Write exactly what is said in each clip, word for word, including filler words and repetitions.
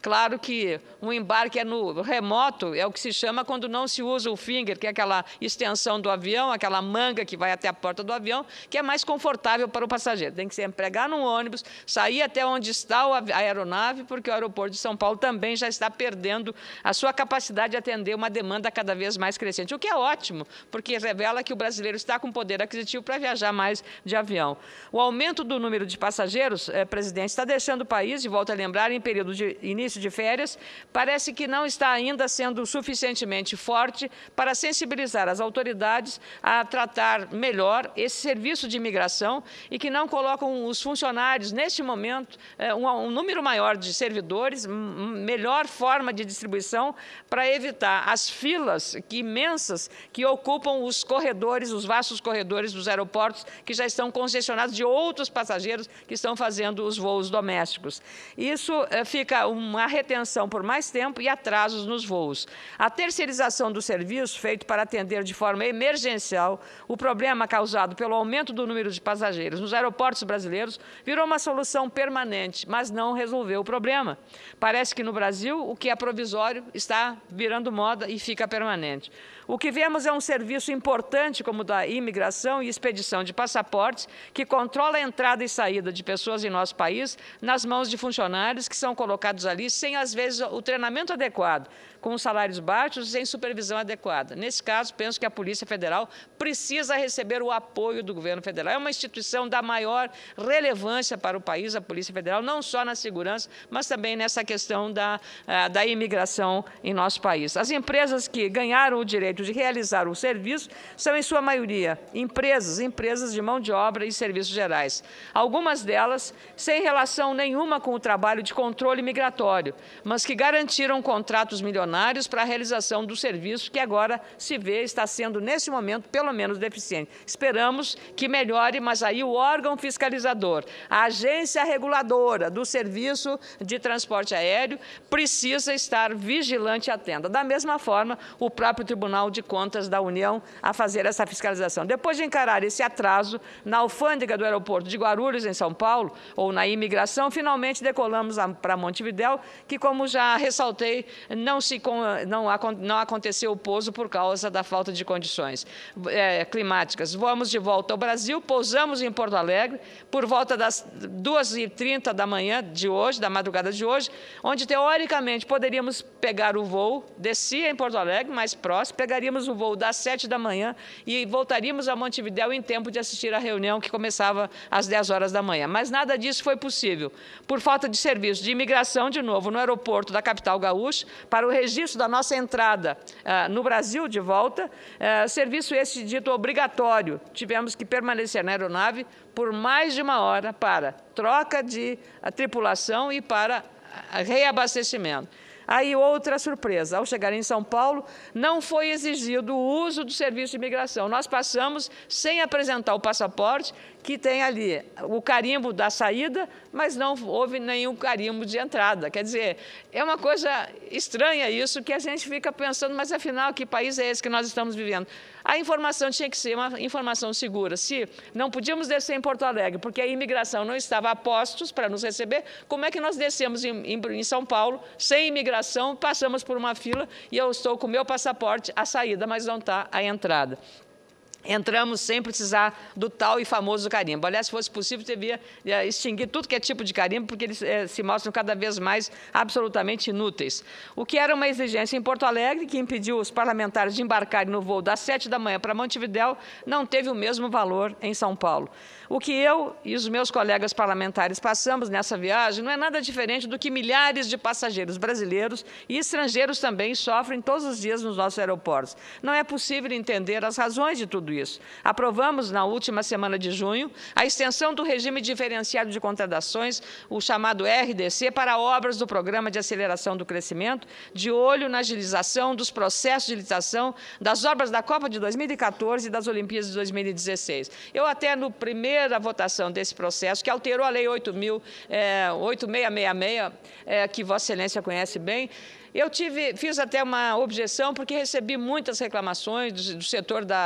claro que um embarque é no remoto, é o que se chama quando não se usa o finger, que é aquela extensão do avião, aquela manga que vai até a porta do avião, que é mais confortável para o passageiro. Tem que se empregar num ônibus, sair até onde está a aeronave, porque o aeroporto de São Paulo também já está perdendo a sua capacidade de atender uma demanda cada vez mais crescente, o que é ótimo, porque revela que o brasileiro está com poder aquisitivo para viajar mais de avião. O aumento do número de passageiros, eh, presidente, está deixando o país, e volto a lembrar, em período de início de férias, parece que não está ainda sendo suficientemente forte para sensibilizar as autoridades a tratar melhor esse serviço de imigração e que não colocam os funcionários, neste momento, eh, um, um número maior de servidores, melhor forma de distribuição para evitar as filas que, imensas que ocupam os corredores, os vastos corredores dos aeroportos que já estão congestionados de outros passageiros que estão fazendo os voos domésticos. Isso eh, fica uma retenção por mais tempo e atrasos nos voos. A terceirização do serviço, feito para atender de forma emergencial o problema causado pelo aumento do número de passageiros nos aeroportos brasileiros, virou uma solução permanente, mas não resolveu o problema. Parece que no Brasil o que é provisório está virando moda e fica permanente. O que vemos é um serviço importante como o da imigração e expedição de passaportes, que controla a entrada e saída de pessoas em nosso país nas mãos de funcionários que são colocados ali sem, às vezes, o treinamento adequado, com salários baixos e sem supervisão adequada. Nesse caso, penso que a Polícia Federal precisa receber o apoio do governo federal. É uma instituição da maior relevância para o país, a Polícia Federal, não só na segurança, mas também nessa questão da, da imigração em nosso país. As empresas que ganharam o direito de realizar o serviço são, em sua maioria, empresas, empresas de mão de obra e serviços gerais. Algumas delas sem relação nenhuma com o trabalho de controle migratório, mas que garantiram contratos milionários para a realização do serviço que agora se vê está sendo, nesse momento, pelo menos deficiente. Esperamos que melhore, mas aí o órgão fiscalizador, a agência reguladora do serviço de transporte aéreo, precisa estar vigilante e atenta. Da mesma forma, o próprio Tribunal de Contas da União a fazer essa fiscalização. Depois de encarar esse atraso na alfândega do aeroporto de Guarulhos, em São Paulo, ou na imigração, finalmente decolamos para Montevidéu, que, como já ressaltei, não, se, não, não aconteceu o pouso por causa da falta de condições é, climáticas. Vamos de volta ao Brasil, pousamos em Porto Alegre, por volta das duas e trinta da manhã de hoje, da madrugada de hoje, onde, teoricamente, poderíamos pegar o voo, descia em Porto Alegre, mais próximo, pegaríamos o voo das sete da manhã e voltaríamos a Montevidéu em tempo de assistir à reunião que começava às dez horas da manhã. Mas nada disso foi possível, por falta de serviço de imigração, de novo, no aeroporto da capital gaúcha, para o registro da nossa entrada uh, no Brasil de volta, uh, serviço esse dito obrigatório. Tivemos que permanecer na aeronave por mais de uma hora para troca de uh, tripulação e para uh, reabastecimento. Aí, outra surpresa, ao chegar em São Paulo, não foi exigido o uso do serviço de imigração. Nós passamos sem apresentar o passaporte, que tem ali o carimbo da saída, mas não houve nenhum carimbo de entrada. Quer dizer, é uma coisa estranha isso, que a gente fica pensando, mas afinal, que país é esse que nós estamos vivendo? A informação tinha que ser uma informação segura. Se não podíamos descer em Porto Alegre, porque a imigração não estava a postos para nos receber, como é que nós descemos em, em, em São Paulo, sem imigração, passamos por uma fila e eu estou com o meu passaporte à saída, mas não está a entrada? Entramos sem precisar do tal e famoso carimbo. Aliás, se fosse possível, devia extinguir tudo que é tipo de carimbo, porque eles eh, se mostram cada vez mais absolutamente inúteis. O que era uma exigência em Porto Alegre, que impediu os parlamentares de embarcarem no voo das sete da manhã para Montevidéu, não teve o mesmo valor em São Paulo. O que eu e os meus colegas parlamentares passamos nessa viagem não é nada diferente do que milhares de passageiros brasileiros e estrangeiros também sofrem todos os dias nos nossos aeroportos. Não é possível entender as razões de tudo isso. Aprovamos, na última semana de junho, a extensão do regime diferenciado de contratações, o chamado R D C, para obras do Programa de Aceleração do Crescimento, de olho na agilização dos processos de licitação das obras da Copa de dois mil e quatorze e das Olimpíadas de dois mil e dezesseis. Eu até, no primeiro a votação desse processo, que alterou a Lei oito mil, é, oito mil seiscentos e sessenta e seis, é, que Vossa Excelência conhece bem, eu tive, fiz até uma objeção, porque recebi muitas reclamações do, do setor da, da construção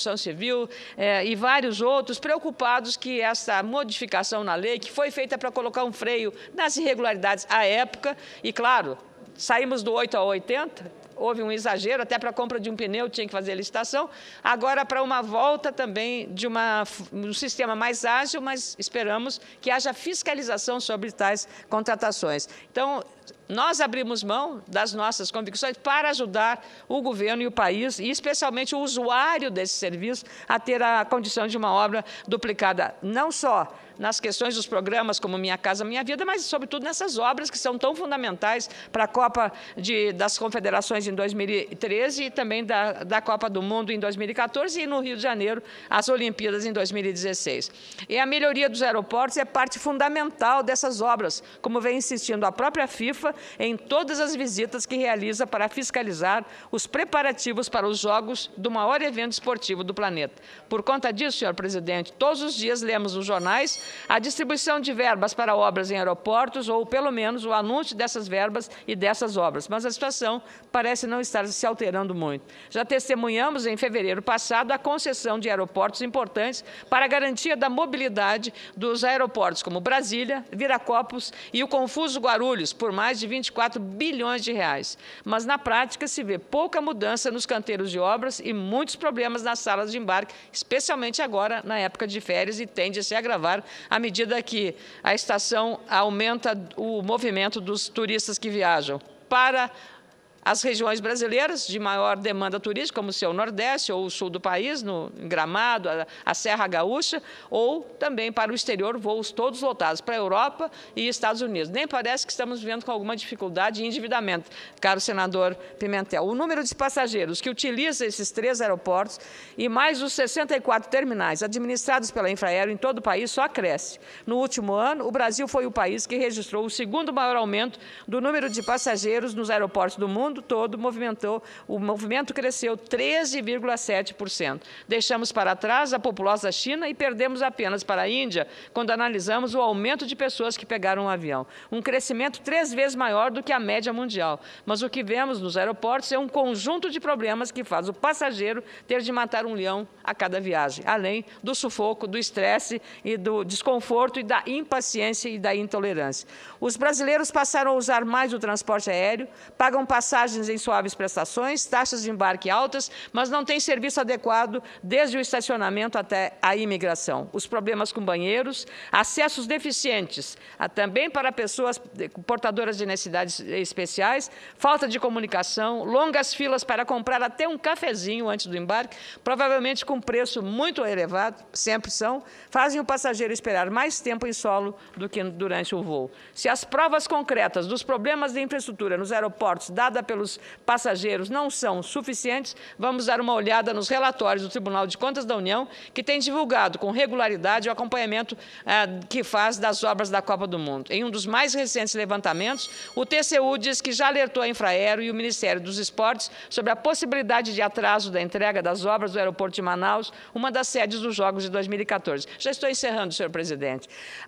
construção civil eh, e vários outros preocupados que essa modificação na lei, que foi feita para colocar um freio nas irregularidades à época, e claro, saímos do oito a oitenta, houve um exagero, até para a compra de um pneu tinha que fazer licitação, agora para uma volta também de uma, um sistema mais ágil, mas esperamos que haja fiscalização sobre tais contratações. Então, nós abrimos mão das nossas convicções para ajudar o governo e o país, e especialmente o usuário desse serviço, a ter a condição de uma obra duplicada, não só nas questões dos programas como Minha Casa Minha Vida, mas, sobretudo, nessas obras que são tão fundamentais para a Copa de, das Confederações em dois mil e treze e também da, da Copa do Mundo em dois mil e quatorze e, no Rio de Janeiro, as Olimpíadas em dois mil e dezesseis. E a melhoria dos aeroportos é parte fundamental dessas obras, como vem insistindo a própria FIFA em todas as visitas que realiza para fiscalizar os preparativos para os Jogos do maior evento esportivo do planeta. Por conta disso, senhor presidente, todos os dias lemos nos jornais a distribuição de verbas para obras em aeroportos, ou, pelo menos, o anúncio dessas verbas e dessas obras. Mas a situação parece não estar se alterando muito. Já testemunhamos, em fevereiro passado, a concessão de aeroportos importantes para a garantia da mobilidade dos aeroportos, como Brasília, Viracopos e o confuso Guarulhos, por mais de vinte e quatro bilhões de reais. Mas, na prática, se vê pouca mudança nos canteiros de obras e muitos problemas nas salas de embarque, especialmente agora, na época de férias, e tende a se agravar à medida que a estação aumenta o movimento dos turistas que viajam para as regiões brasileiras de maior demanda turística, como o seu Nordeste ou o Sul do país, no em Gramado, a, a Serra Gaúcha, ou também para o exterior, voos todos lotados para a Europa e Estados Unidos. Nem parece que estamos vivendo com alguma dificuldade e endividamento, caro senador Pimentel. O número de passageiros que utilizam esses três aeroportos e mais os sessenta e quatro terminais administrados pela Infraero em todo o país só cresce. No último ano, o Brasil foi o país que registrou o segundo maior aumento do número de passageiros nos aeroportos do mundo todo, movimentou, o movimento cresceu treze vírgula sete por cento. Deixamos para trás a populosa China e perdemos apenas para a Índia, quando analisamos o aumento de pessoas que pegaram um avião. Um crescimento três vezes maior do que a média mundial. Mas o que vemos nos aeroportos é um conjunto de problemas que faz o passageiro ter de matar um leão a cada viagem, além do sufoco, do estresse e do desconforto e da impaciência e da intolerância. Os brasileiros passaram a usar mais o transporte aéreo, pagam passagens em suaves prestações, taxas de embarque altas, mas não tem serviço adequado desde o estacionamento até a imigração. Os problemas com banheiros, acessos deficientes, também para pessoas portadoras de necessidades especiais, falta de comunicação, longas filas para comprar até um cafezinho antes do embarque, provavelmente com preço muito elevado, sempre são, fazem o passageiro esperar mais tempo em solo do que durante o voo. Se as provas concretas dos problemas de infraestrutura nos aeroportos, dada pelos passageiros, não são suficientes, vamos dar uma olhada nos relatórios do Tribunal de Contas da União, que tem divulgado com regularidade o acompanhamento eh, que faz das obras da Copa do Mundo. Em um dos mais recentes levantamentos, o T C U diz que já alertou a Infraero e o Ministério dos Esportes sobre a possibilidade de atraso da entrega das obras do aeroporto de Manaus, uma das sedes dos Jogos de dois mil e quatorze. Já estou encerrando, senhor presidente.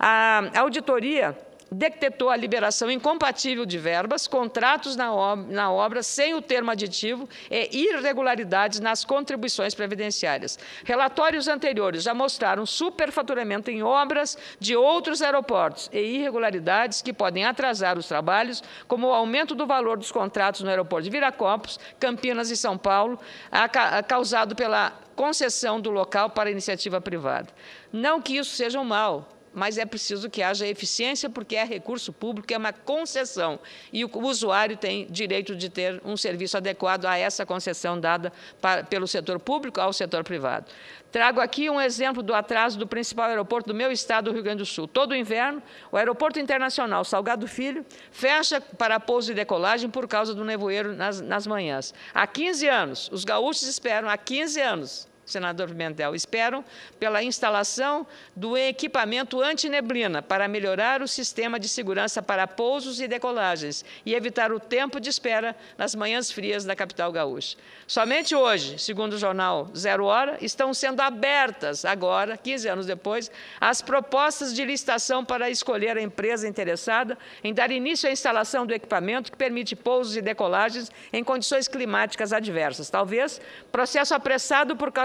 A auditoria detectou a liberação incompatível de verbas, contratos na obra, na obra sem o termo aditivo e irregularidades nas contribuições previdenciárias. Relatórios anteriores já mostraram superfaturamento em obras de outros aeroportos e irregularidades que podem atrasar os trabalhos, como o aumento do valor dos contratos no aeroporto de Viracopos, Campinas e São Paulo, causado pela concessão do local para iniciativa privada. Não que isso seja um mal, mas é preciso que haja eficiência, porque é recurso público, é uma concessão, e o usuário tem direito de ter um serviço adequado a essa concessão dada para, pelo setor público ao setor privado. Trago aqui um exemplo do atraso do principal aeroporto do meu estado, do Rio Grande do Sul. Todo inverno, o Aeroporto Internacional Salgado Filho fecha para pouso e decolagem por causa do nevoeiro nas, nas manhãs. Há quinze anos, os gaúchos esperam, há quinze anos, senador Pimentel, esperam pela instalação do equipamento antineblina para melhorar o sistema de segurança para pousos e decolagens e evitar o tempo de espera nas manhãs frias da capital gaúcha. Somente hoje, segundo o jornal Zero Hora, estão sendo abertas agora, quinze anos depois, as propostas de licitação para escolher a empresa interessada em dar início à instalação do equipamento que permite pousos e decolagens em condições climáticas adversas. Talvez processo apressado por causa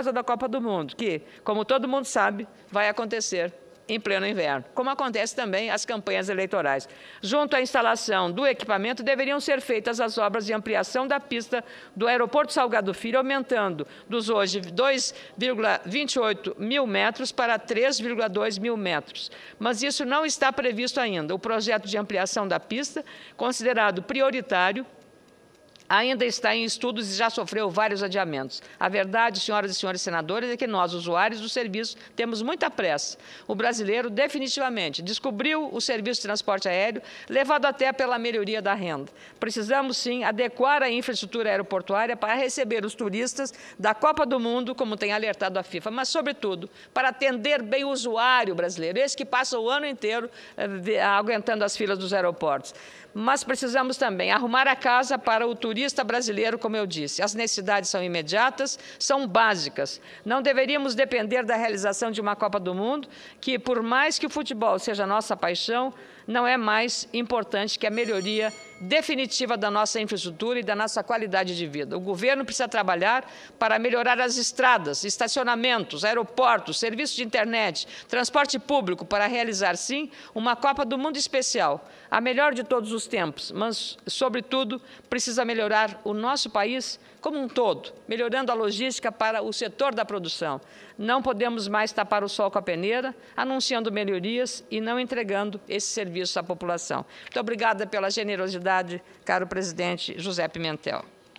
causa da Copa do Mundo, que, como todo mundo sabe, vai acontecer em pleno inverno, como acontece também as campanhas eleitorais. Junto à instalação do equipamento, deveriam ser feitas as obras de ampliação da pista do aeroporto Salgado Filho, aumentando dos hoje dois vírgula vinte e oito mil metros para três vírgula dois mil metros. Mas isso não está previsto ainda. O projeto de ampliação da pista, considerado prioritário, ainda está em estudos e já sofreu vários adiamentos. A verdade, senhoras e senhores senadores, é que nós, usuários do serviço, temos muita pressa. O brasileiro definitivamente descobriu o serviço de transporte aéreo, levado até pela melhoria da renda. Precisamos, sim, adequar a infraestrutura aeroportuária para receber os turistas da Copa do Mundo, como tem alertado a FIFA, mas, sobretudo, para atender bem o usuário brasileiro, esse que passa o ano inteiro eh, aguentando as filas dos aeroportos. Mas precisamos também arrumar a casa para o turista brasileiro, como eu disse. As necessidades são imediatas, são básicas. Não deveríamos depender da realização de uma Copa do Mundo, que, por mais que o futebol seja nossa paixão, não é mais importante que a melhoria definitiva da nossa infraestrutura e da nossa qualidade de vida. O governo precisa trabalhar para melhorar as estradas, estacionamentos, aeroportos, serviços de internet, transporte público, para realizar, sim, uma Copa do Mundo especial, a melhor de todos os tempos, mas, sobretudo, precisa melhorar o nosso país como um todo, melhorando a logística para o setor da produção. Não podemos mais tapar o sol com a peneira, anunciando melhorias e não entregando esse serviço à população. Muito obrigada pela generosidade, caro presidente José Pimentel.